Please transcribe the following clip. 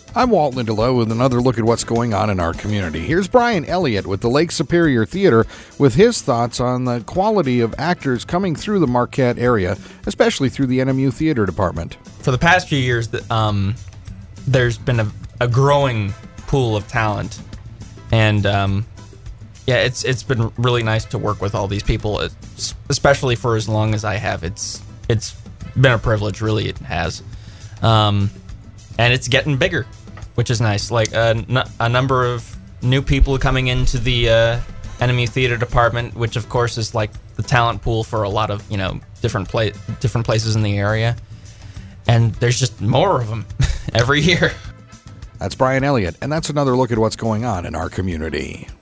I'm Walt Lindelof with another look at what's going on in our community. Here's Brian Elliott with the Lake Superior Theater with his thoughts on the quality of actors coming through the Marquette area, especially through the NMU Theater Department. For the past few years, there's been a growing pool of talent, and it's been really nice to work with all these people, especially for as long as I have. It's been a privilege, really. It has, and it's getting bigger, which is nice. Like a number of new people coming into the NMU Theater Department, which of course is like the talent pool for a lot of different places in the area, and there's just more of them every year. That's Brian Elliott, and that's another look at what's going on in our community.